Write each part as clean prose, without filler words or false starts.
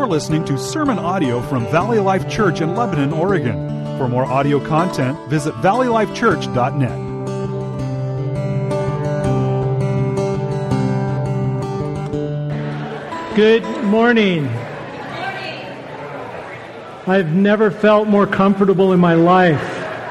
You're listening to sermon audio from Valley Life Church in Lebanon, Oregon. For more audio content, visit valleylifechurch.net. Good morning. I've never felt more comfortable in my life.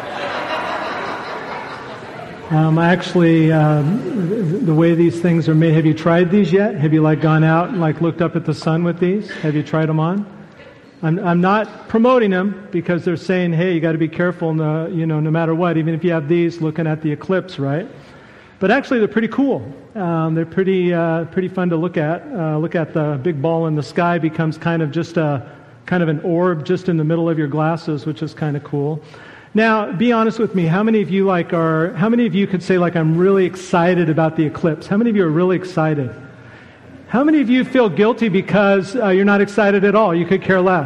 The way these things are made, have you tried these yet? Have you gone out and looked up at the sun with these? Have you tried them on? I'm not promoting them because they're saying, hey, you got to be careful, no matter what, even if you have these looking at the eclipse, right? But actually, they're pretty cool. They're pretty fun to look at. Look at the big ball in the sky becomes kind of an orb just in the middle of your glasses, which is kind of cool. Now, be honest with me. How many of you how many of you could say I'm really excited about the eclipse? How many of you are really excited? How many of you feel guilty because you're not excited at all? You could care less.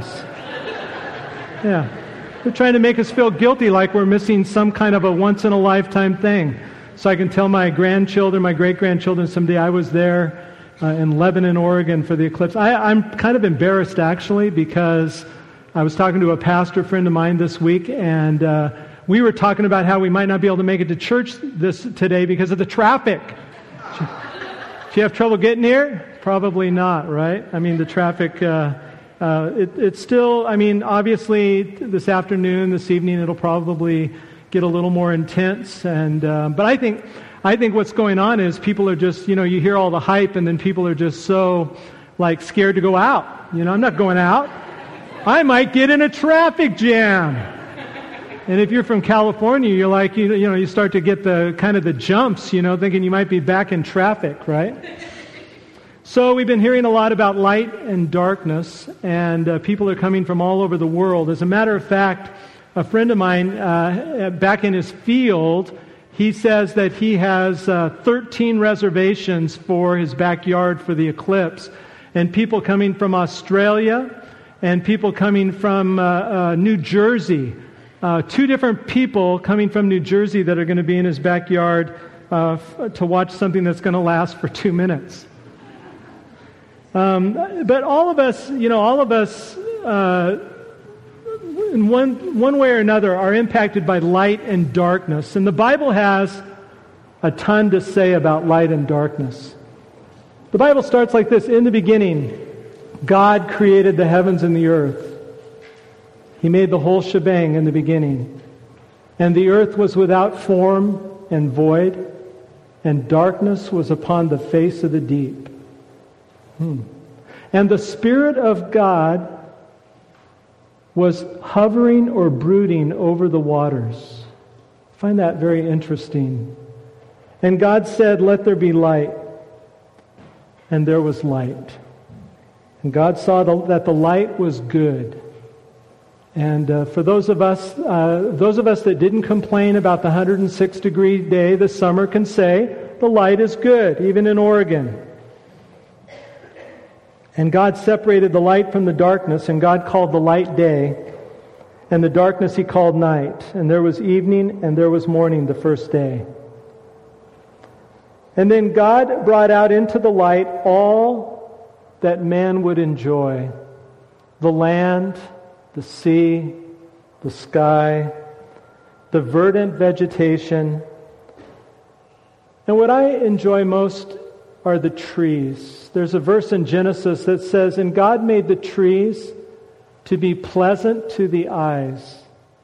Yeah. They're trying to make us feel guilty like we're missing some kind of a once-in-a-lifetime thing. So I can tell my grandchildren, my great-grandchildren someday I was there in Lebanon, Oregon for the eclipse. I'm kind of embarrassed, actually, because I was talking to a pastor friend of mine this week, and we were talking about how we might not be able to make it to church today because of the traffic. Do you have trouble getting here? Probably not, right? I mean, the traffic, it's still, obviously this afternoon, this evening, it'll probably get a little more intense. But I think what's going on is people are just, you hear all the hype, and then people are just so, scared to go out. I'm not going out. I might get in a traffic jam. And if you're from California, you're you start to get the kind of the jumps, thinking you might be back in traffic, right? So we've been hearing a lot about light and darkness, and people are coming from all over the world. As a matter of fact, a friend of mine, back in his field, he says that he has 13 reservations for his backyard for the eclipse, and people coming from Australia, and people coming from New Jersey. 2 different people coming from New Jersey that are going to be in his backyard to watch something that's going to last for 2 minutes. But all of us, in one way or another, are impacted by light and darkness. And the Bible has a ton to say about light and darkness. The Bible starts like this: in the beginning, God created the heavens and the earth. He made the whole shebang in the beginning. And the earth was without form and void, and darkness was upon the face of the deep. And the Spirit of God was hovering or brooding over the waters. I find that very interesting. And God said, "Let there be light." And there was light. And God saw that the light was good. And for those of us that didn't complain about the 106-degree day this summer can say, the light is good, even in Oregon. And God separated the light from the darkness, and God called the light day, and the darkness He called night. And there was evening, and there was morning the first day. And then God brought out into the light all that man would enjoy: the land, the sea, the sky, the verdant vegetation. And what I enjoy most are the trees. There's a verse in Genesis that says, "And God made the trees to be pleasant to the eyes."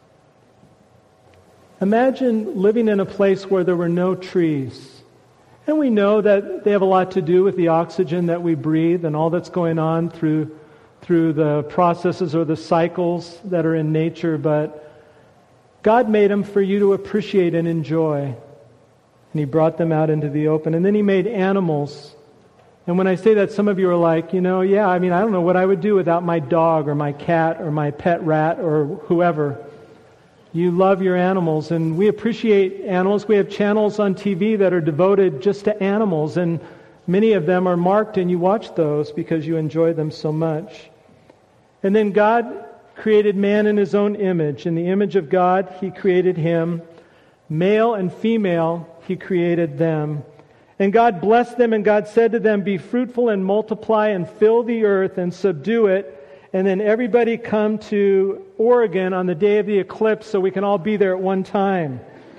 Imagine living in a place where there were no trees. And we know that they have a lot to do with the oxygen that we breathe and all that's going on through the processes or the cycles that are in nature, but God made them for you to appreciate and enjoy. And He brought them out into the open. And then He made animals. And when I say that, some of you are like, I don't know what I would do without my dog or my cat or my pet rat or whoever. You love your animals, and we appreciate animals. We have channels on TV that are devoted just to animals, and many of them are marked, and you watch those because you enjoy them so much. And then God created man in His own image. In the image of God, He created him. Male and female, He created them. And God blessed them, and God said to them, "Be fruitful and multiply and fill the earth and subdue it, and then everybody come to Oregon on the day of the eclipse so we can all be there at one time.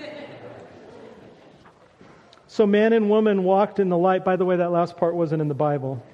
So man and woman walked in the light. By the way, that last part wasn't in the Bible.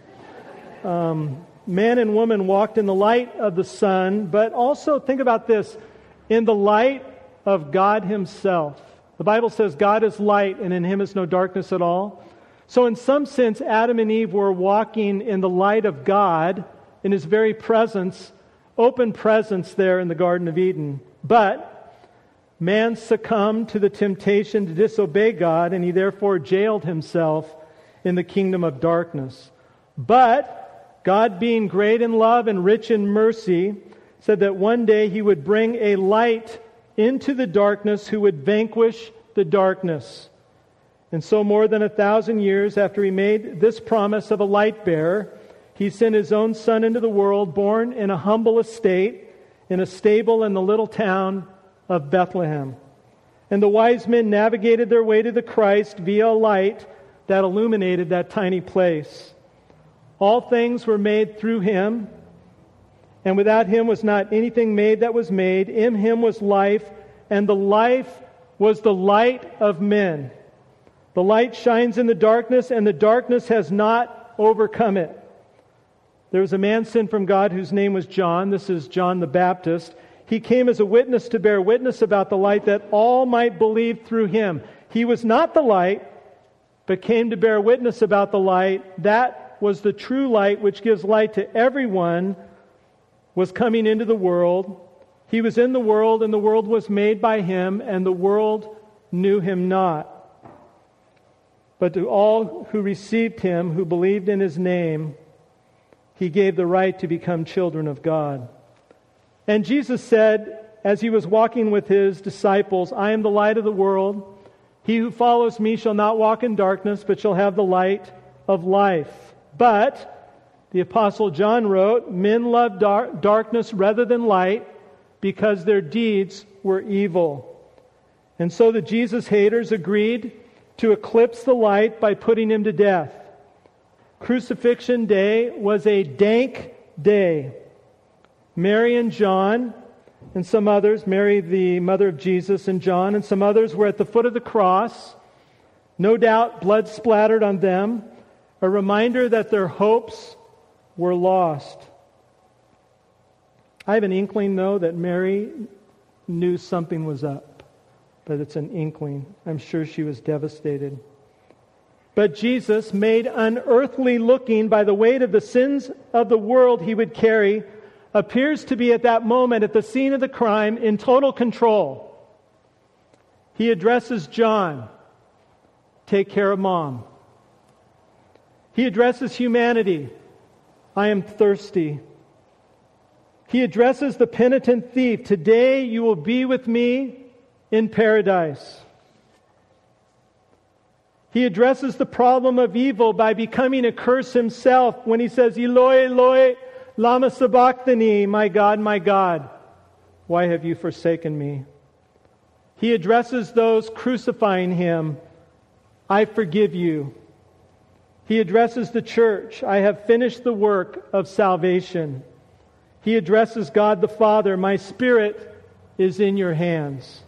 Man and woman walked in the light of the sun, but also, think about this, in the light of God Himself. The Bible says God is light, and in Him is no darkness at all. So in some sense, Adam and Eve were walking in the light of God, in His very presence, open presence there in the Garden of Eden. But man succumbed to the temptation to disobey God, and he therefore jailed himself in the kingdom of darkness. But God, being great in love and rich in mercy, said that one day He would bring a light into the darkness who would vanquish the darkness. And so more than 1,000 years after He made this promise of a light bearer, He sent His own Son into the world, born in a humble estate, in a stable in the little town of Bethlehem. And the wise men navigated their way to the Christ via a light that illuminated that tiny place. All things were made through Him, and without Him was not anything made that was made. In Him was life, and the life was the light of men. The light shines in the darkness, and the darkness has not overcome it. There was a man sent from God whose name was John. This is John the Baptist. He came as a witness to bear witness about the light, that all might believe through him. He was not the light, but came to bear witness about the light. That was the true light which gives light to everyone, was coming into the world. He was in the world, and the world was made by Him, and the world knew Him not. But to all who received Him, who believed in His name, He gave the right to become children of God. And Jesus said, as He was walking with His disciples, I am the light of the world. He who follows Me shall not walk in darkness, but shall have the light of life. But the Apostle John wrote, men loved darkness rather than light, because their deeds were evil. And so the Jesus haters agreed to eclipse the light by putting Him to death. Crucifixion Day was a dank day. Mary and John and some others, Mary the mother of Jesus and John and some others, were at the foot of the cross. No doubt blood splattered on them, a reminder that their hopes were lost. I have an inkling, though, that Mary knew something was up. But it's an inkling. I'm sure she was devastated. But Jesus, made unearthly looking by the weight of the sins of the world He would carry, appears to be at that moment, at the scene of the crime, in total control. He addresses John, take care of Mom. He addresses humanity, I am thirsty. He addresses the penitent thief, today you will be with me in paradise. He addresses the problem of evil by becoming a curse Himself when He says, Eloi, Eloi, lama sabachthani, my God, why have you forsaken me? He addresses those crucifying Him, I forgive you. He addresses the church, I have finished the work of salvation. He addresses God the Father, my spirit is in your hands.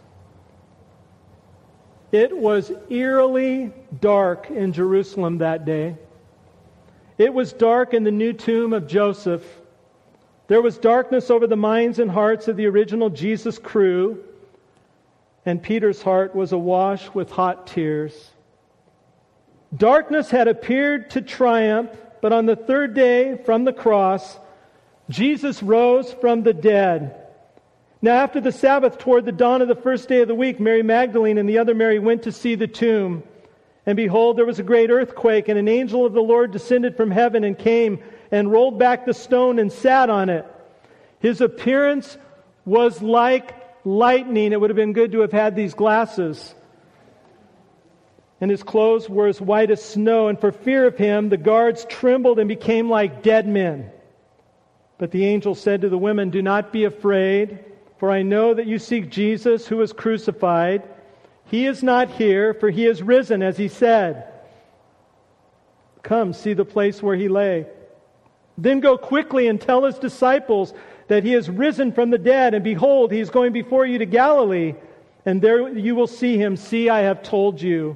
It was eerily dark in Jerusalem that day. It was dark in the new tomb of Joseph. There was darkness over the minds and hearts of the original Jesus crew, and Peter's heart was awash with hot tears. Darkness had appeared to triumph, but on the third day from the cross, Jesus rose from the dead. Now after the Sabbath, toward the dawn of the first day of the week, Mary Magdalene and the other Mary went to see the tomb. And behold, there was a great earthquake, and an angel of the Lord descended from heaven and came and rolled back the stone and sat on it. His appearance was like lightning. It would have been good to have had these glasses. And his clothes were as white as snow, and for fear of him, the guards trembled and became like dead men. But the angel said to the women, do not be afraid, for I know that you seek Jesus who was crucified. He is not here, for He is risen, as He said. Come, see the place where He lay. Then go quickly and tell his disciples that he has risen from the dead, and behold, he is going before you to Galilee, and there you will see him. See, I have told you."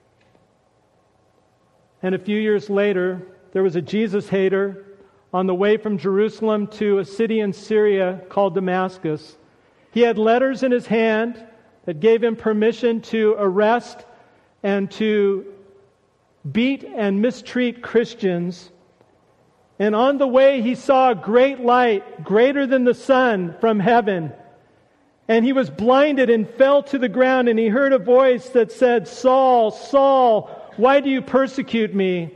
And a few years later, there was a Jesus hater on the way from Jerusalem to a city in Syria called Damascus. He had letters in his hand that gave him permission to arrest and to beat and mistreat Christians. And on the way, he saw a great light, greater than the sun, from heaven. And he was blinded and fell to the ground, and he heard a voice that said, "Saul, Saul, why do you persecute me?"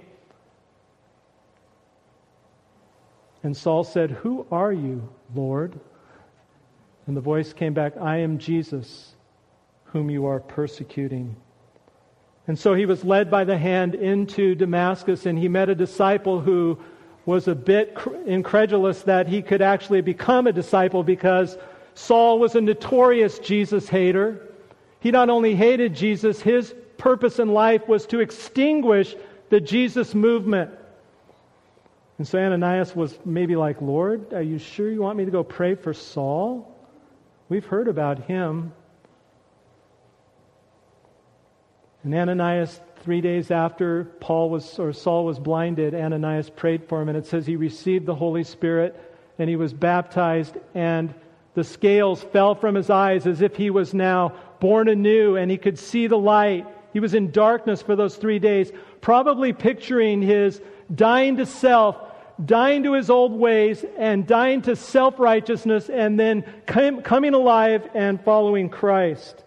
And Saul said, "Who are you, Lord?" And the voice came back, "I am Jesus, whom you are persecuting." And so he was led by the hand into Damascus, and he met a disciple who was a bit incredulous that he could actually become a disciple, because Saul was a notorious Jesus hater. He not only hated Jesus, his purpose in life was to extinguish the Jesus movement. And so Ananias was maybe like, "Lord, are you sure you want me to go pray for Saul? We've heard about him." And Ananias, 3 days after Saul was blinded, Ananias prayed for him, and it says he received the Holy Spirit and he was baptized, and the scales fell from his eyes as if he was now born anew, and he could see the light. He was in darkness for those 3 days, probably picturing his dying to self, dying to his old ways, and dying to self-righteousness, and then coming alive and following Christ.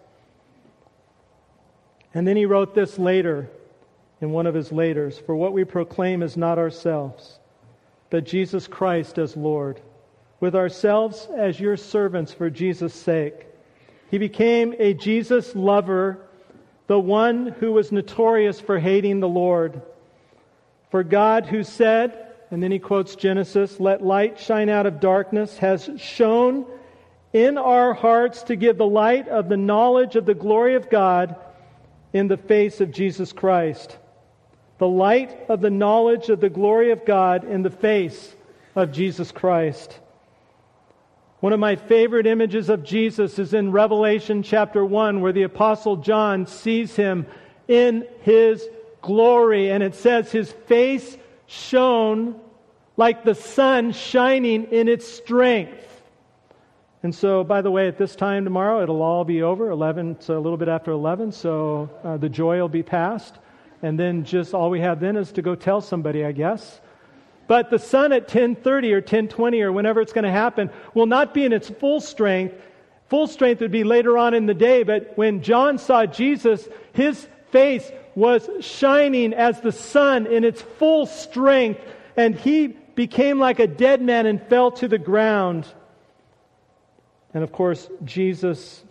And then he wrote this later, in one of his laters, "For what we proclaim is not ourselves, but Jesus Christ as Lord, with ourselves as your servants for Jesus' sake." He became a Jesus lover, the one who was notorious for hating the Lord. For God, who said, and then he quotes Genesis, "Let light shine out of darkness," has shone in our hearts to give the light of the knowledge of the glory of God in the face of Jesus Christ. The light of the knowledge of the glory of God in the face of Jesus Christ. One of my favorite images of Jesus is in Revelation chapter 1, where the Apostle John sees him in his glory, and it says his face shone like the sun shining in its strength. And so, by the way, at this time tomorrow, it'll all be over. 11, so a little bit after 11, so the joy will be past. And then just all we have then is to go tell somebody, I guess. But the sun at 10:30 or 10:20 or whenever it's going to happen will not be in its full strength. Full strength would be later on in the day, but when John saw Jesus, his face was shining as the sun in its full strength, and he became like a dead man and fell to the ground. And of course, Jesus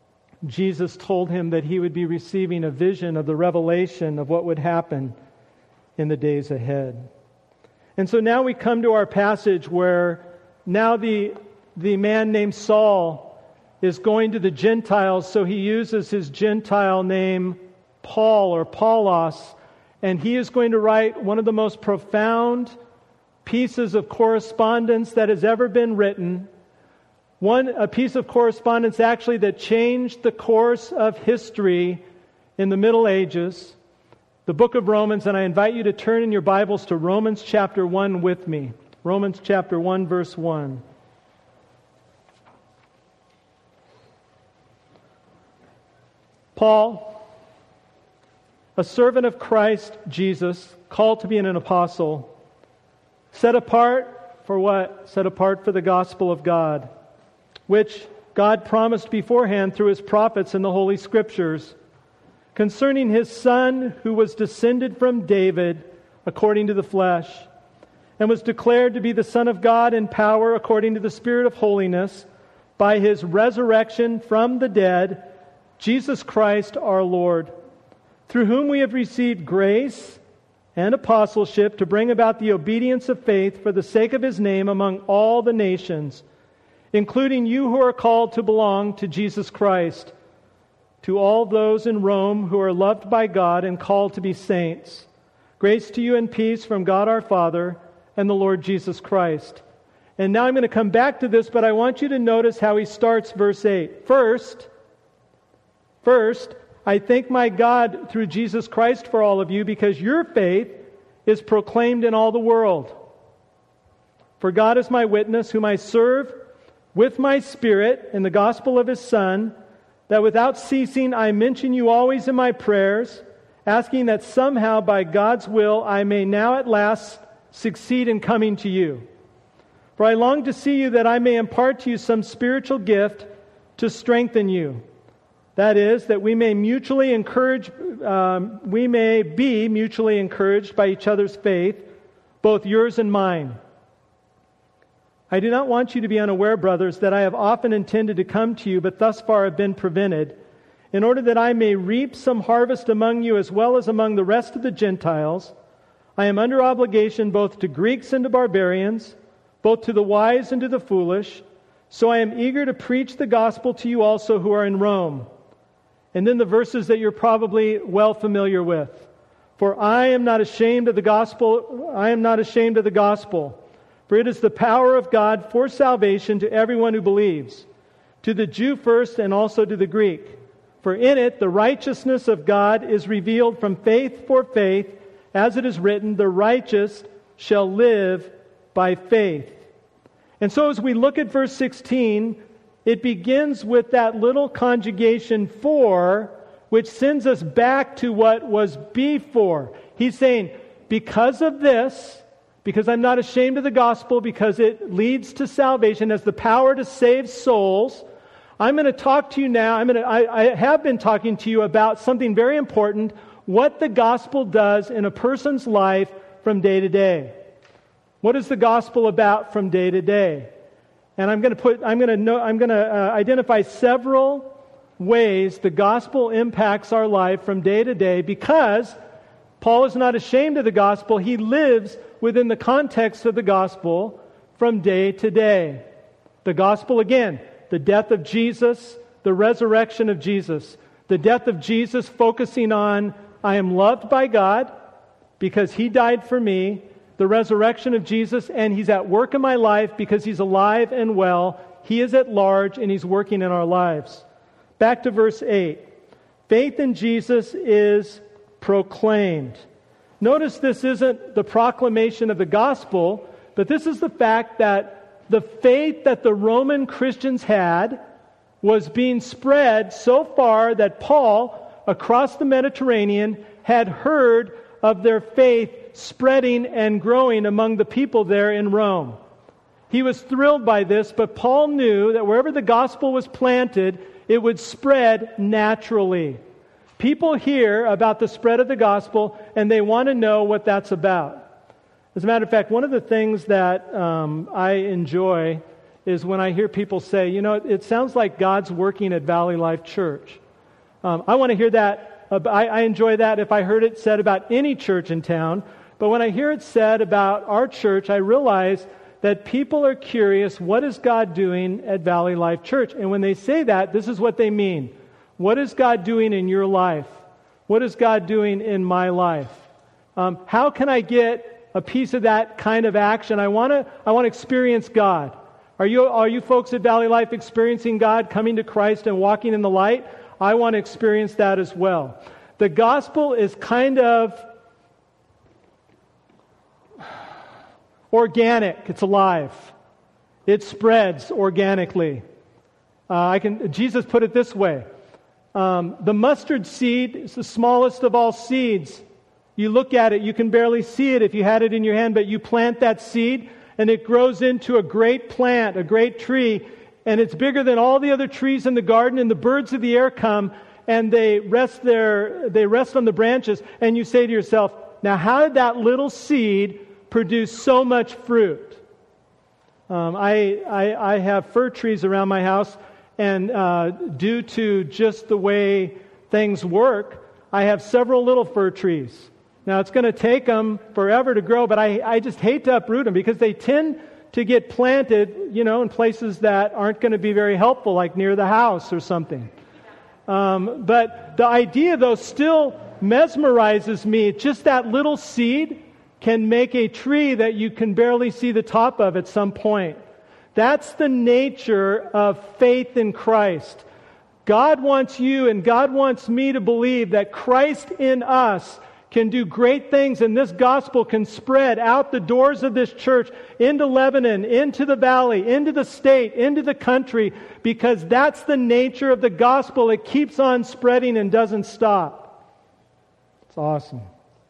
told him that he would be receiving a vision of the revelation of what would happen in the days ahead. And so now we come to our passage where now the man named Saul is going to the Gentiles, so he uses his Gentile name Paul or Paulos, and he is going to write one of the most profound pieces of correspondence that has ever been written. A piece of correspondence actually that changed the course of history in the Middle Ages, the book of Romans, and I invite you to turn in your Bibles to Romans chapter 1 with me. Romans chapter 1, verse 1. Paul, a servant of Christ Jesus, called to be an apostle, set apart for what? Set apart for the gospel of God, which God promised beforehand through His prophets in the Holy Scriptures, concerning His Son, who was descended from David according to the flesh, and was declared to be the Son of God in power according to the Spirit of holiness, by His resurrection from the dead, Jesus Christ our Lord, through whom we have received grace and apostleship to bring about the obedience of faith for the sake of His name among all the nations, including you who are called to belong to Jesus Christ, to all those in Rome who are loved by God and called to be saints. Grace to you and peace from God our Father and the Lord Jesus Christ. And now I'm going to come back to this, but I want you to notice how he starts verse 8. First, I thank my God through Jesus Christ for all of you, because your faith is proclaimed in all the world. For God is my witness, whom I serve with my spirit in the gospel of His Son, that without ceasing I mention you always in my prayers, asking that somehow by God's will I may now at last succeed in coming to you. For I long to see you, that I may impart to you some spiritual gift to strengthen you. That is, that we may be mutually encouraged by each other's faith, both yours and mine. I do not want you to be unaware, brothers, that I have often intended to come to you, but thus far have been prevented, in order that I may reap some harvest among you as well as among the rest of the Gentiles. I am under obligation both to Greeks and to barbarians, both to the wise and to the foolish. So I am eager to preach the gospel to you also who are in Rome. And then the verses that you're probably well familiar with. For I am not ashamed of the gospel. For it is the power of God for salvation to everyone who believes, to the Jew first and also to the Greek. For in it the righteousness of God is revealed from faith for faith, as it is written, the righteous shall live by faith. And so as we look at verse 16, it begins with that little conjugation for, which sends us back to what was before. He's saying, because of this, because I'm not ashamed of the gospel, because it leads to salvation, has the power to save souls, I'm going to talk to you now, I have been talking to you about something very important, what the gospel does in a person's life from day to day. What is the gospel about from day to day? And I'm going to identify several ways the gospel impacts our life from day to day, because Paul is not ashamed of the gospel. He lives within the context of the gospel from day to day. The gospel, again, the death of Jesus, the resurrection of Jesus. The death of Jesus focusing on, I am loved by God because He died for me. The resurrection of Jesus, and He's at work in my life because He's alive and well. He is at large and He's working in our lives. Back to verse 8. Faith in Jesus is proclaimed. Notice this isn't the proclamation of the gospel, but this is the fact that the faith that the Roman Christians had was being spread so far that Paul, across the Mediterranean, had heard of their faith spreading and growing among the people there in Rome. He was thrilled by this, but Paul knew that wherever the gospel was planted, it would spread naturally. People hear about the spread of the gospel, and they want to know what that's about. As a matter of fact, one of the things that I enjoy is when I hear people say, it sounds like God's working at Valley Life Church. I want to hear that. I enjoy that if I heard it said about any church in town. But when I hear it said about our church, I realize that people are curious, what is God doing at Valley Life Church? And when they say that, this is what they mean. What is God doing in your life? What is God doing in my life? How can I get a piece of that kind of action? I want to experience God. Are you folks at Valley Life experiencing God, coming to Christ and walking in the light? I want to experience that as well. The gospel is kind of organic. It's alive. It spreads organically. Jesus put it this way. The mustard seed is the smallest of all seeds. You look at it, you can barely see it if you had it in your hand, but you plant that seed and it grows into a great plant, a great tree, and it's bigger than all the other trees in the garden, and the birds of the air come and they rest on the branches, and you say to yourself, now how did that little seed produce so much fruit? I have fir trees around my house, and due to just the way things work, I have several little fir trees. Now, it's going to take them forever to grow, but I just hate to uproot them because they tend to get planted, in places that aren't going to be very helpful, like near the house or something. But the idea, though, still mesmerizes me. Just that little seed can make a tree that you can barely see the top of at some point. That's the nature of faith in Christ. God wants you and God wants me to believe that Christ in us can do great things, and this gospel can spread out the doors of this church into Lebanon, into the valley, into the state, into the country, because that's the nature of the gospel. It keeps on spreading and doesn't stop. It's awesome.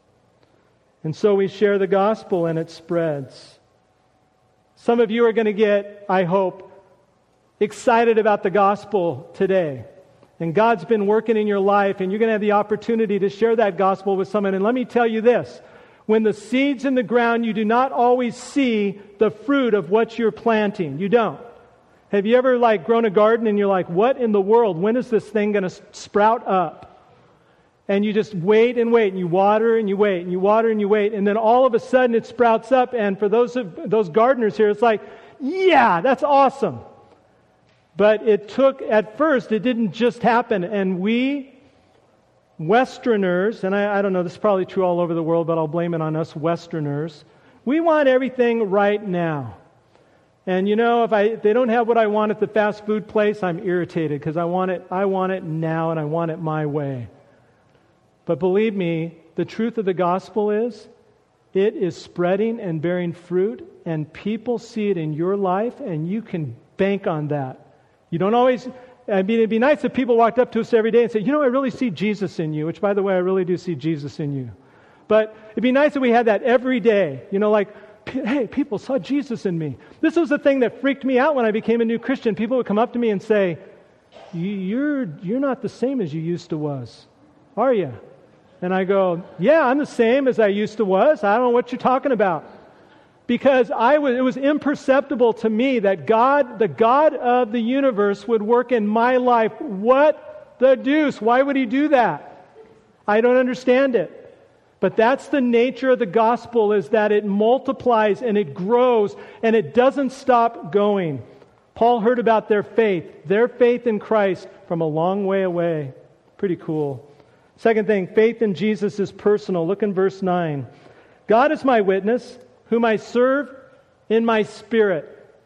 And so we share the gospel and it spreads. Some of you are going to get, I hope, excited about the gospel today. And God's been working in your life, and you're going to have the opportunity to share that gospel with someone. And let me tell you this, when the seed's in the ground, you do not always see the fruit of what you're planting. You don't. Have you ever grown a garden and you're like, what in the world? When is this thing going to sprout up? And you just wait and wait, and you water and you wait, and you water and you wait, and then all of a sudden it sprouts up. And for those gardeners here, it's like, yeah, that's awesome. But at first, it didn't just happen. And we, Westerners, and I don't know, this is probably true all over the world, but I'll blame it on us Westerners. We want everything right now. And if they don't have what I want at the fast food place, I'm irritated because I want it now, and I want it my way. But believe me, the truth of the gospel is, it is spreading and bearing fruit, and people see it in your life, and you can bank on that. You don't always, it'd be nice if people walked up to us every day and said, I really see Jesus in you, which, by the way, I really do see Jesus in you. But it'd be nice if we had that every day, hey, people saw Jesus in me. This was the thing that freaked me out when I became a new Christian. People would come up to me and say, you're not the same as you used to was, are you? And I go, yeah, I'm the same as I used to was. I don't know what you're talking about. Because it was imperceptible to me that God, the God of the universe, would work in my life. What the deuce? Why would He do that? I don't understand it. But that's the nature of the gospel, is that it multiplies and it grows and it doesn't stop going. Paul heard about their faith in Christ from a long way away. Pretty cool. Second thing, faith in Jesus is personal. Look in verse 9. God is my witness, whom I serve in my spirit.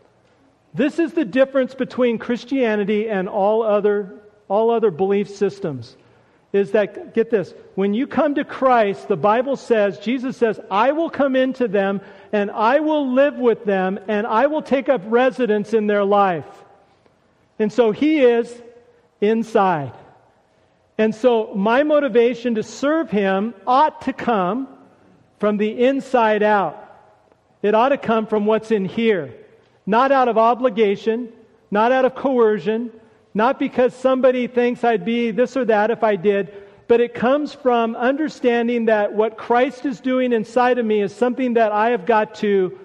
This is the difference between Christianity and all other belief systems. Is that, get this, when you come to Christ, the Bible says, Jesus says, I will come into them and I will live with them and I will take up residence in their life. And so He is inside. And so my motivation to serve Him ought to come from the inside out. It ought to come from what's in here. Not out of obligation, not out of coercion, not because somebody thinks I'd be this or that if I did, but it comes from understanding that what Christ is doing inside of me is something that I have got to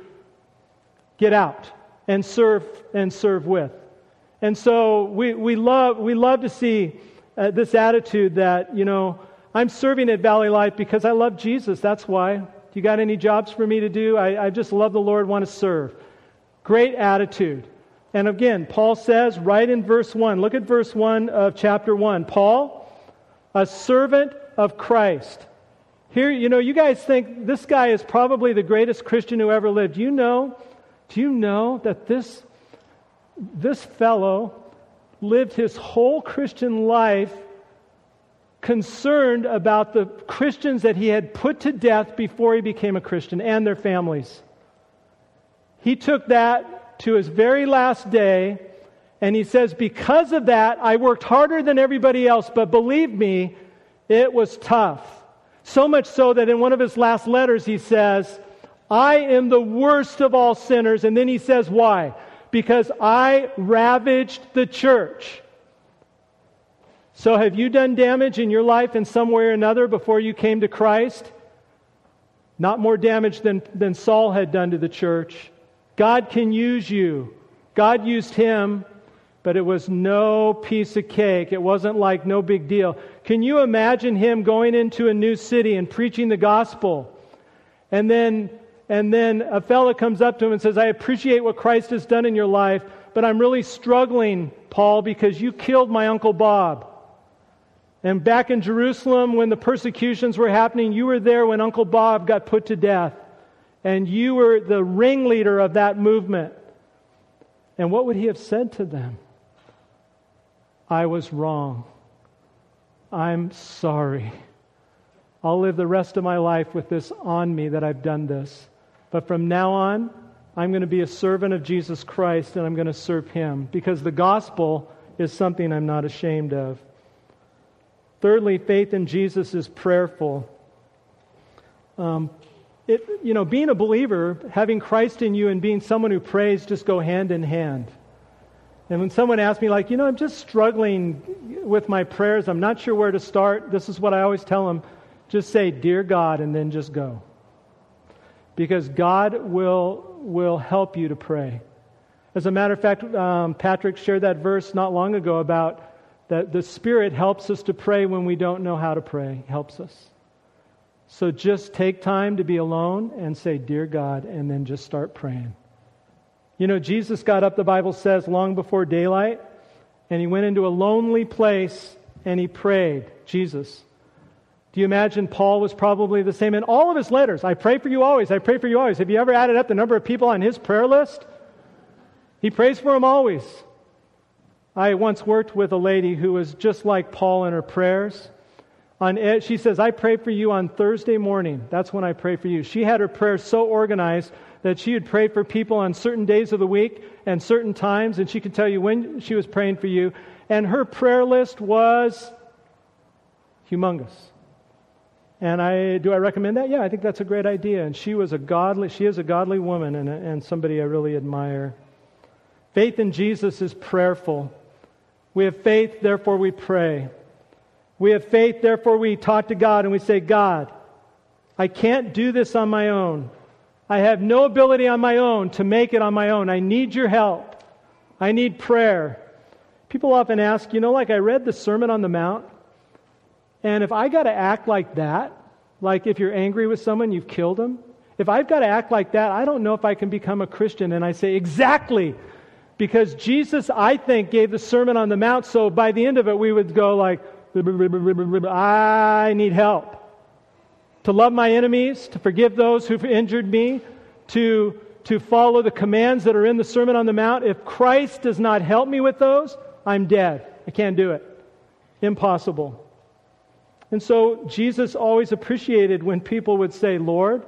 get out and serve with. And so we love to see this attitude that, I'm serving at Valley Life because I love Jesus. That's why. You got any jobs for me to do? I just love the Lord, want to serve. Great attitude. And again, Paul says right in verse 1, look at verse 1 of chapter 1. Paul, a servant of Christ. Here, you guys think this guy is probably the greatest Christian who ever lived. Do you know that this fellow lived his whole Christian life concerned about the Christians that he had put to death before he became a Christian and their families. He took that to his very last day, and he says, because of that, I worked harder than everybody else, but believe me, it was tough. So much so that in one of his last letters he says, I am the worst of all sinners. And then he says, why? Because I ravaged the church. So have you done damage in your life in some way or another before you came to Christ? Not more damage than Saul had done to the church. God can use you. God used him, but it was no piece of cake. It wasn't like no big deal. Can you imagine him going into a new city and preaching the gospel? And then a fella comes up to him and says, I appreciate what Christ has done in your life, but I'm really struggling, Paul, because you killed my Uncle Bob. And back in Jerusalem, when the persecutions were happening, you were there when Uncle Bob got put to death. and you were the ringleader of that movement. And what would he have said to them? I was wrong. I'm sorry. I'll live the rest of my life with this on me that I've done this. But from now on, I'm going to be a servant of Jesus Christ and I'm going to serve Him because the gospel is something I'm not ashamed of. Thirdly, faith in Jesus is prayerful. Being a believer, having Christ in you and being someone who prays just go hand in hand. And when someone asks me, I'm just struggling with my prayers, I'm not sure where to start, this is what I always tell them. Just say, Dear God, and then just go. Because God will help you to pray. As a matter of fact, Patrick shared that verse not long ago about that the Spirit helps us to pray when we don't know how to pray. Helps us. So just take time to be alone and say, Dear God, and then just start praying. Jesus got up, the Bible says, long before daylight, and He went into a lonely place and He prayed. Jesus. Do you imagine Paul was probably the same in all of his letters? I pray for you always. I pray for you always. Have you ever added up the number of people on his prayer list? He prays for them always. I once worked with a lady who was just like Paul in her prayers. She says, I pray for you on Thursday morning. That's when I pray for you. She had her prayers so organized that she would pray for people on certain days of the week and certain times, and she could tell you when she was praying for you. And her prayer list was humongous. And do I recommend that? Yeah, I think that's a great idea. And she is a godly woman and somebody I really admire. Faith in Jesus is prayerful. We have faith, therefore we pray. We have faith, therefore we talk to God and we say, God, I can't do this on my own. I have no ability on my own to make it on my own. I need your help. I need prayer. People often ask, I read the Sermon on the Mount, and if I got to act like that, like if you're angry with someone, you've killed them, if I've got to act like that, I don't know if I can become a Christian. And I say, exactly, because Jesus, I think, gave the Sermon on the Mount, so by the end of it, we would go like, I need help. To love my enemies, to forgive those who've injured me, to follow the commands that are in the Sermon on the Mount. If Christ does not help me with those, I'm dead. I can't do it. Impossible. And so Jesus always appreciated when people would say, Lord,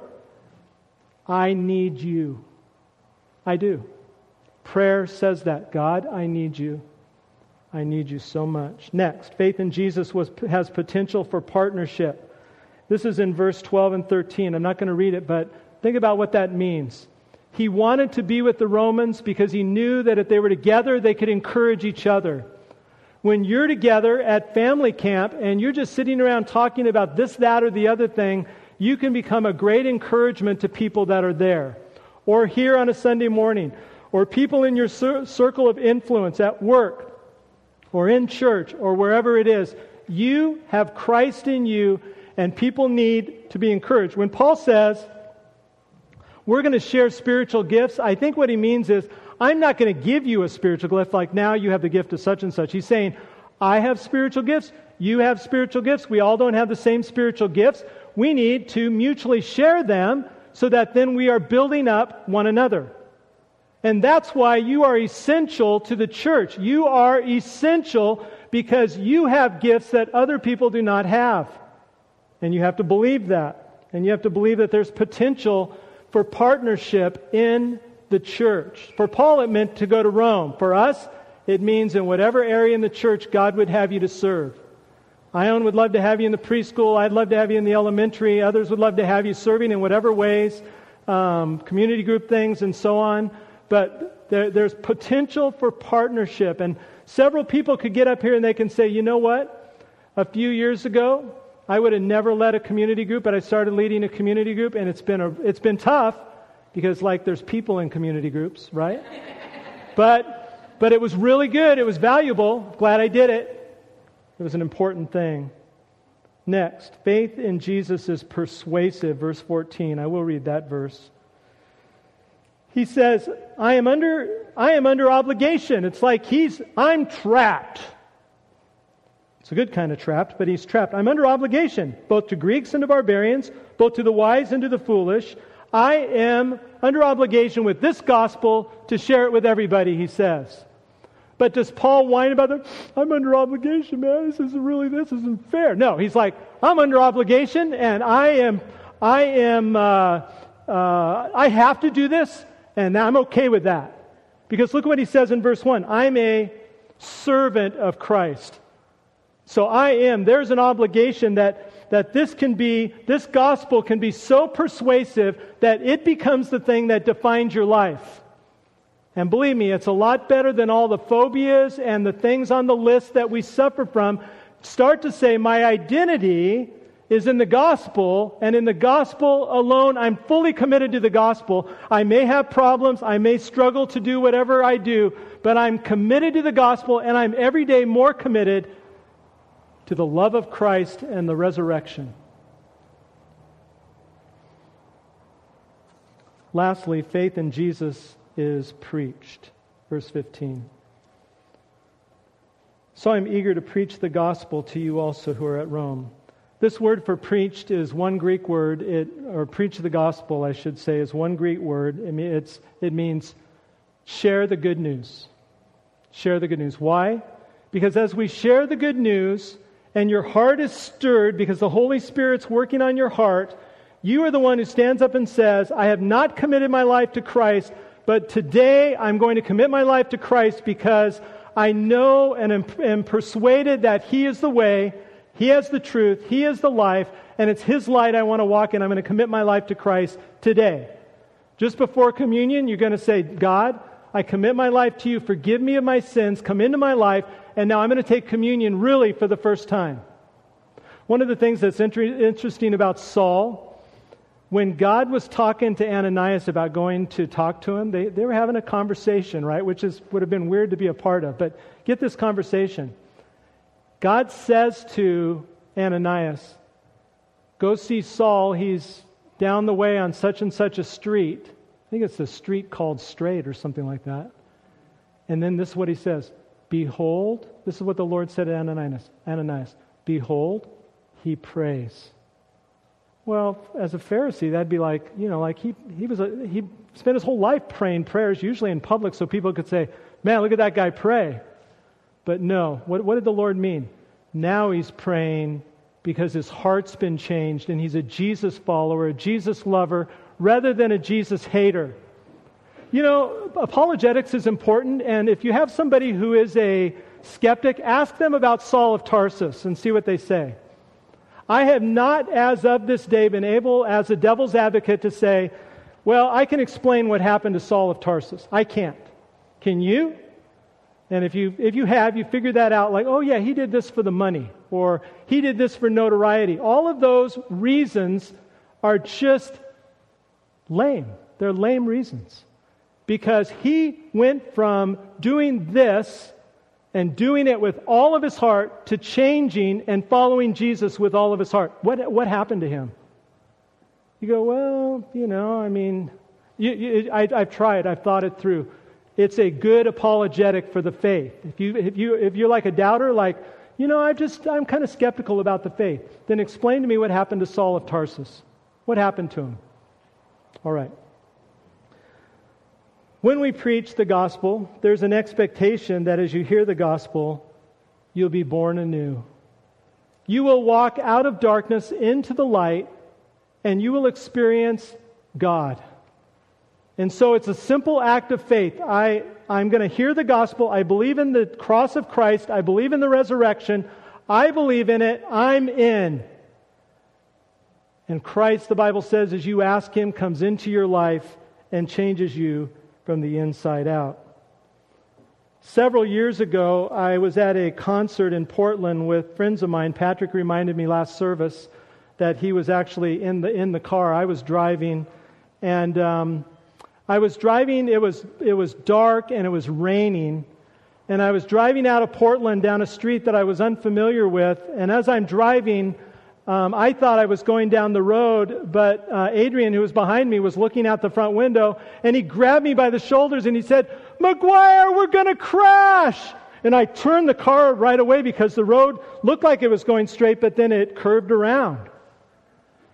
I need you. I do. Prayer says that. God, I need you. I need you so much. Next, faith in Jesus has potential for partnership. This is in verse 12 and 13. I'm not going to read it, but think about what that means. He wanted to be with the Romans because he knew that if they were together, they could encourage each other. When you're together at family camp and you're just sitting around talking about this, that, or the other thing, you can become a great encouragement to people that are there. Or here on a Sunday morning. Or people in your circle of influence at work. Or in church. Or wherever it is. You have Christ in you and people need to be encouraged. When Paul says, we're going to share spiritual gifts, I think what he means is, I'm not going to give you a spiritual gift like now you have the gift of such and such. He's saying, I have spiritual gifts, you have spiritual gifts, we all don't have the same spiritual gifts. We need to mutually share them so that then we are building up one another. And that's why you are essential to the church. You are essential because you have gifts that other people do not have. And you have to believe that. And you have to believe that there's potential for partnership in the church. For Paul, it meant to go to Rome. For us, it means in whatever area in the church God would have you to serve. Ione would love to have you in the preschool. I'd love to have you in the elementary. Others would love to have you serving in whatever ways, community group things and so on. But there's potential for partnership. And several people could get up here and they can say, you know what? A few years ago, I would have never led a community group, but I started leading a community group, and it's been tough because there's people in community groups, right? But it was really good. It was valuable. Glad I did it. It was an important thing. Next, faith in Jesus is persuasive. Verse 14. I will read that verse. He says, I am under obligation. It's like I'm trapped. It's a good kind of trapped, but he's trapped. I'm under obligation, both to Greeks and to barbarians, both to the wise and to the foolish. I am under obligation with this gospel to share it with everybody, he says. But does Paul whine about it? I'm under obligation, man. This isn't fair. No, he's like, I'm under obligation, and I have to do this, and I'm okay with that. Because look what he says in verse 1. I'm a servant of Christ. So there's an obligation that this gospel can be so persuasive that it becomes the thing that defines your life. And believe me, it's a lot better than all the phobias and the things on the list that we suffer from. Start to say, my identity is in the gospel, and in the gospel alone, I'm fully committed to the gospel. I may have problems, I may struggle to do whatever I do, but I'm committed to the gospel, and I'm every day more committed to the love of Christ and the resurrection. Lastly, faith in Jesus is preached. Verse 15. So I'm eager to preach the gospel to you also who are at Rome. This word for preached is one Greek word, or preach the gospel, I should say, is one Greek word. It means share the good news. Share the good news. Why? Because as we share the good news, and your heart is stirred because the Holy Spirit's working on your heart, you are the one who stands up and says, I have not committed my life to Christ, but today I'm going to commit my life to Christ because I know and am persuaded that He is the way, He has the truth, He is the life, and it's His light I want to walk in. I'm going to commit my life to Christ today. Just before communion, you're going to say, God, I commit my life to you. Forgive me of my sins. Come into my life. And now I'm going to take communion really for the first time. One of the things that's interesting about Saul, when God was talking to Ananias about going to talk to him, they were having a conversation, right? Which would have been weird to be a part of. But get this conversation. God says to Ananias, go see Saul. He's down the way on such and such a street. I think it's a street called Straight or something like that. And then this is what he says. Behold, this is what the Lord said to Ananias. Behold, he prays. Well, as a Pharisee, that'd be like, he spent his whole life praying prayers, usually in public, so people could say, man, look at that guy pray. But no, what did the Lord mean? Now he's praying because his heart's been changed and he's a Jesus follower, a Jesus lover, rather than a Jesus hater. Apologetics is important, and if you have somebody who is a skeptic, ask them about Saul of Tarsus and see what they say. I have not, as of this day, been able, as a devil's advocate, to say, well, I can explain what happened to Saul of Tarsus. I can't. Can you? And if you figured that out, like, oh yeah, he did this for the money, or he did this for notoriety. All of those reasons are just lame. They're lame reasons. Because he went from doing this and doing it with all of his heart to changing and following Jesus with all of his heart. What happened to him? You go, well, I've tried. I've thought it through. It's a good apologetic for the faith. If you're like a doubter, like, I'm kind of skeptical about the faith, then explain to me what happened to Saul of Tarsus. What happened to him? All right. When we preach the gospel, there's an expectation that as you hear the gospel, you'll be born anew. You will walk out of darkness into the light, and you will experience God. And so it's a simple act of faith. I'm going to hear the gospel. I believe in the cross of Christ. I believe in the resurrection. I believe in it. I'm in. And Christ, the Bible says, as you ask Him, comes into your life and changes you from the inside out. Several years ago, I was at a concert in Portland with friends of mine. Patrick reminded me last service that he was actually in the car. I was driving, and I was driving. It was dark and it was raining, and I was driving out of Portland down a street that I was unfamiliar with. And as I'm driving, I thought I was going down the road, but Adrian, who was behind me, was looking out the front window, and he grabbed me by the shoulders and he said, "McGuire, we're going to crash!" And I turned the car right away because the road looked like it was going straight, but then it curved around.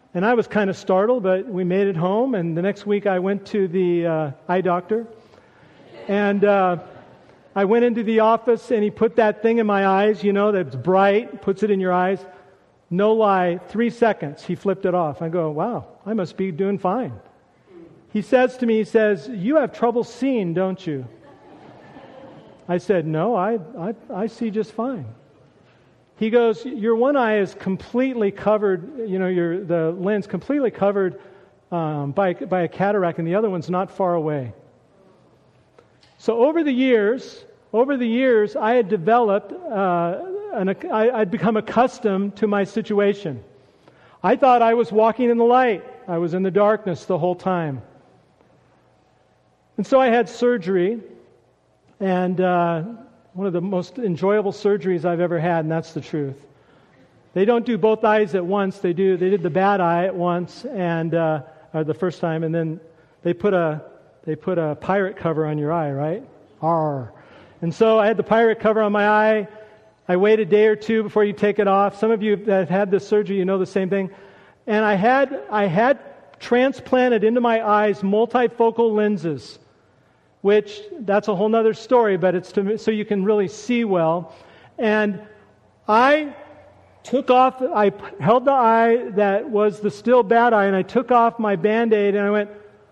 And I was kind of startled, but we made it home. And the next week I went to the eye doctor. And I went into the office and he put that thing in my eyes, that's bright, puts it in your eyes. No lie, 3 seconds, he flipped it off. I go, wow, I must be doing fine. He says to me, you have trouble seeing, don't you? I said, no, I see just fine. He goes, your one eye is completely covered, the lens completely covered by a cataract, and the other one's not far away. So over the years, I had developed, I'd become accustomed to my situation. I thought I was walking in the light. I was in the darkness the whole time. And so I had surgery, and one of the most enjoyable surgeries I've ever had, and that's the truth. They don't do both eyes at once. They did the bad eye at once, and the first time, and then they put a pirate cover on your eye, right? Arr. And so I had the pirate cover on my eye. I wait a day or two before you take it off. Some of you that have had this surgery, you know the same thing. And I had transplanted into my eyes multifocal lenses, which that's a whole other story, but it's so you can really see well. And I held the eye that was the still bad eye, and I took off my Band-Aid, and I went,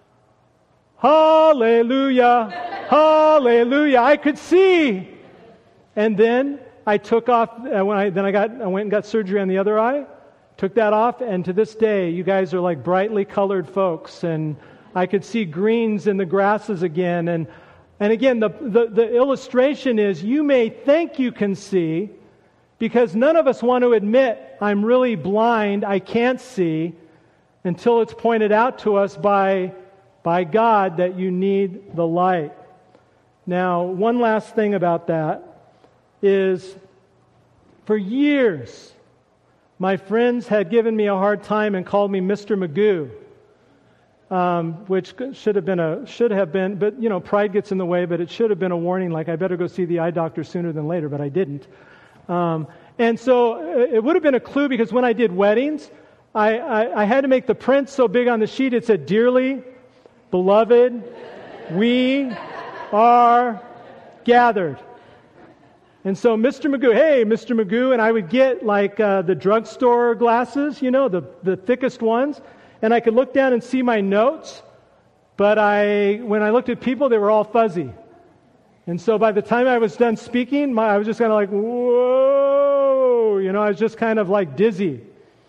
hallelujah, hallelujah, I could see. And then I took off, I went and got surgery on the other eye, took that off, and to this day, you guys are like brightly colored folks, and I could see greens in the grasses again. And again, the illustration is you may think you can see, because none of us want to admit, I'm really blind, I can't see, until it's pointed out to us by God that you need the light. Now, one last thing about that is, for years, my friends had given me a hard time and called me Mr. Magoo, which should have been, but pride gets in the way, but it should have been a warning, like I better go see the eye doctor sooner than later, but I didn't. And so it would have been a clue, because when I did weddings, I had to make the print so big on the sheet, it said, "Dearly beloved, we are gathered." And so Mr. Magoo, hey, Mr. Magoo, and I would get like the drugstore glasses, the thickest ones, and I could look down and see my notes, but when I looked at people, they were all fuzzy. And so by the time I was done speaking, I was just kind of like, whoa, I was just kind of like dizzy.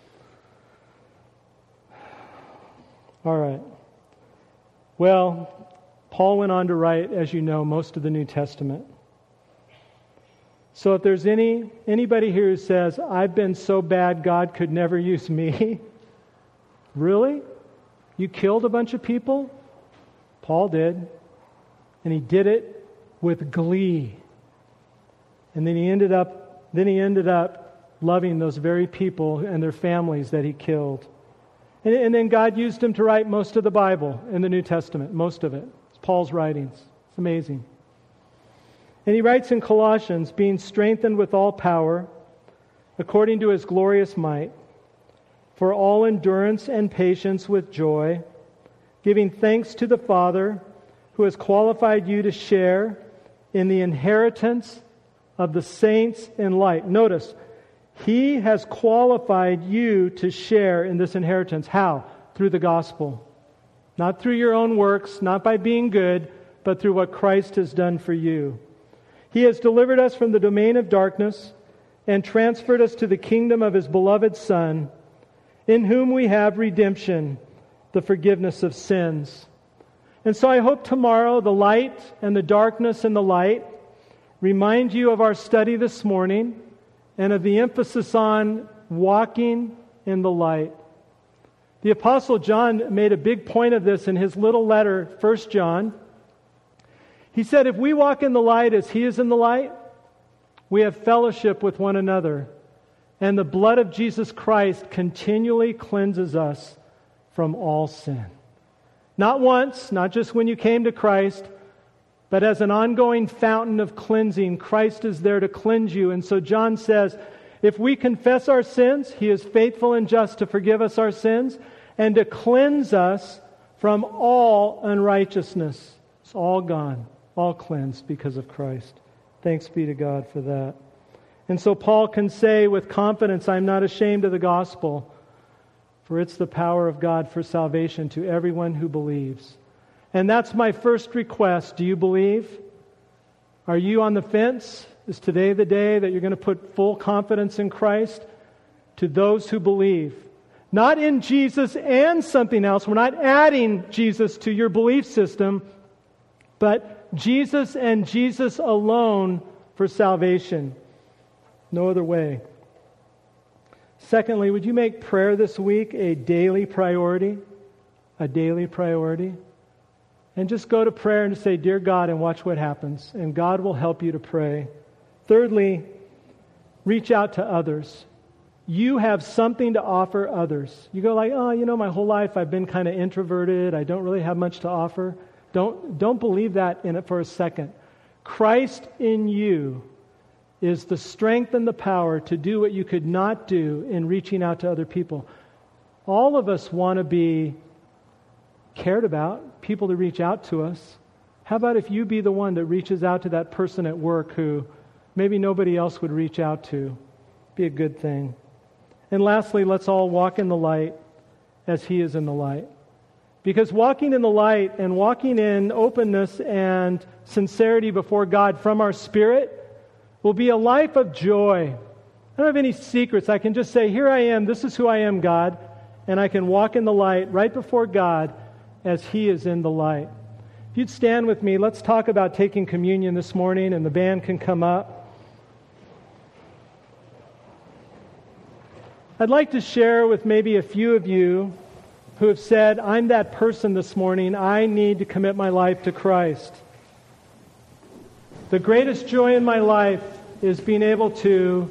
All right. Well, Paul went on to write, as you know, most of the New Testament. So if there's anybody here who says, I've been so bad God could never use me, really? You killed a bunch of people? Paul did. And he did it with glee. And then he ended up loving those very people and their families that he killed. And then God used him to write most of the Bible in the New Testament, most of it. It's Paul's writings. It's amazing. And he writes in Colossians, being strengthened with all power, according to his glorious might, for all endurance and patience with joy, giving thanks to the Father, who has qualified you to share in the inheritance of the saints in light. Notice, he has qualified you to share in this inheritance. How? Through the gospel. Not through your own works, not by being good, but through what Christ has done for you. He has delivered us from the domain of darkness and transferred us to the kingdom of his beloved Son, in whom we have redemption, the forgiveness of sins. And so I hope tomorrow the light and the darkness and the light remind you of our study this morning and of the emphasis on walking in the light. The Apostle John made a big point of this in his little letter, 1 John. He said, if we walk in the light as he is in the light, we have fellowship with one another, and the blood of Jesus Christ continually cleanses us from all sin. Not once, not just when you came to Christ, but as an ongoing fountain of cleansing, Christ is there to cleanse you. And so John says, If we confess our sins, He is faithful and just to forgive us our sins and to cleanse us from all unrighteousness. It's all gone, all cleansed because of Christ. Thanks be to God for that. And so Paul can say with confidence, I'm not ashamed of the gospel, for it's the power of God for salvation to everyone who believes. And that's my first request. Do you believe? Are you on the fence? Is today the day that you're going to put full confidence in Christ? To those who believe. Not in Jesus and something else. We're not adding Jesus to your belief system, but Jesus and Jesus alone for salvation. No other way. Secondly, would you make prayer this week a daily priority? A daily priority? And just go to prayer and say, Dear God, and watch what happens. And God will help you to pray. Thirdly, reach out to others. You have something to offer others. You go like, my whole life I've been kind of introverted. I don't really have much to offer. Don't believe that in it for a second. Christ in you is the strength and the power to do what you could not do in reaching out to other people. All of us want to be cared about, people to reach out to us. How about if you be the one that reaches out to that person at work who maybe nobody else would reach out to? Be a good thing. And lastly, let's all walk in the light as He is in the light. Because walking in the light and walking in openness and sincerity before God from our spirit will be a life of joy. I don't have any secrets. I can just say, here I am, this is who I am, God. And I can walk in the light right before God as He is in the light. If you'd stand with me, let's talk about taking communion this morning, and the band can come up. I'd like to share with maybe a few of you who have said, I'm that person this morning, I need to commit my life to Christ. The greatest joy in my life is being able to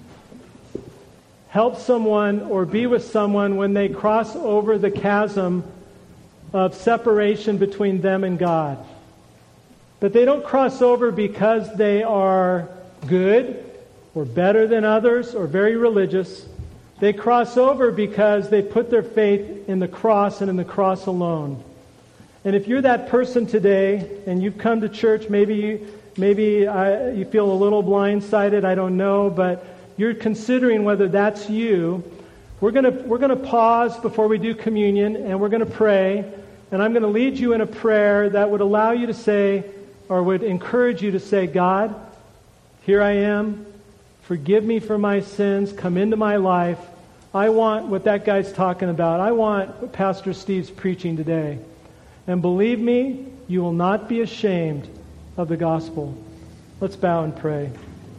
help someone or be with someone when they cross over the chasm of separation between them and God. But they don't cross over because they are good or better than others or very religious. They cross over because they put their faith in the cross and in the cross alone. And if you're that person today and you've come to church, maybe you feel a little blindsided, I don't know, but you're considering whether that's you. We're going to pause before we do communion, and we're going to pray. And I'm going to lead you in a prayer that would allow you to say, or would encourage you to say, God, here I am. Forgive me for my sins. Come into my life. I want what that guy's talking about. I want what Pastor Steve's preaching today. And believe me, you will not be ashamed of the gospel. Let's bow and pray.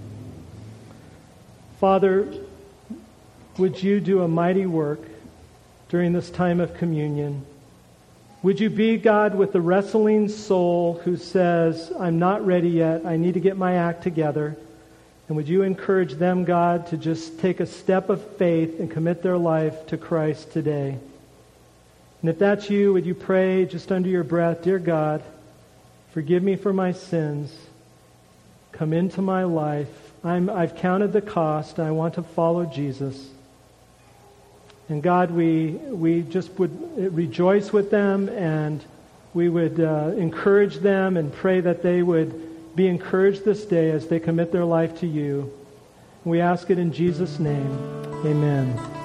Father, would you do a mighty work during this time of communion? Would you be, God, with the wrestling soul who says, I'm not ready yet, I need to get my act together? And would you encourage them, God, to just take a step of faith and commit their life to Christ today? And if that's you, would you pray just under your breath, Dear God, forgive me for my sins. Come into my life. I've counted the cost, and I want to follow Jesus. And God, we just would rejoice with them, and we would encourage them and pray that they would be encouraged this day as they commit their life to you. We ask it in Jesus' name. Amen.